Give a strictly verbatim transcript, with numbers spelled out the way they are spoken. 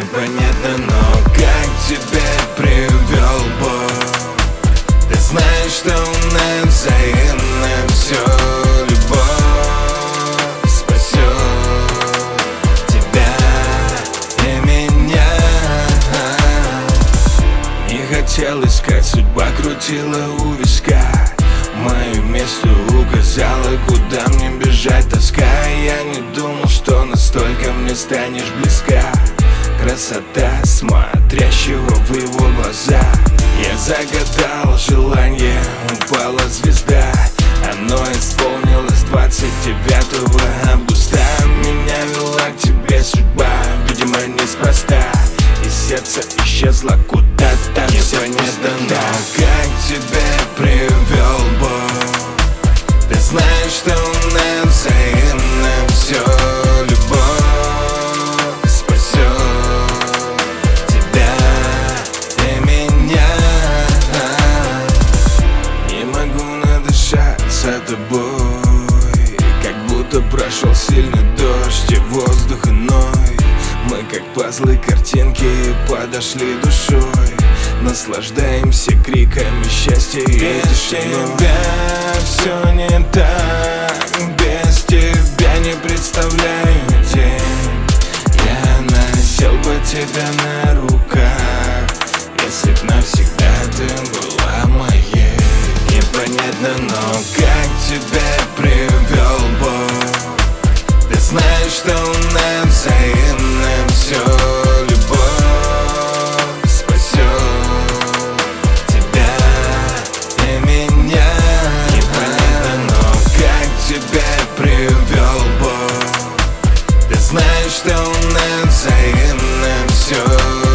непонятно, но как тебя привел Бог. Ты знаешь, что у нас взаимно все. Любовь спасет тебя и меня. Не хотел искать, судьба крутила у виска. Мое место указала, куда мне бежать, тоска. Я не думал, что настолько мне станешь близка. Красота смотрящего в его глаза. Я загадал желание, упала звезда. Оно исполнилось двадцать девятого августа. Меня вела к тебе судьба, видимо, неспроста. И сердце исчезло куда-то. Непонятно, но как тебя привел Бог. Ты знаешь, что у нас взаимно все. Любовь спасет тебя и меня. Не могу надышаться тобой, как будто прошел сильный дождь и воздух иной. Мы как пазлы, картинки подошли душой. Наслаждаемся криками счастья и тишиной. Без тебя все не так, без тебя не представляю день. Я носил бы тебя на руках, если б навсегда ты была моей. Непонятно, но как тебя привел Бог. Ты знаешь, что у нас взаимно все. Привел Бог. Ты знаешь, что у нас взаимно все.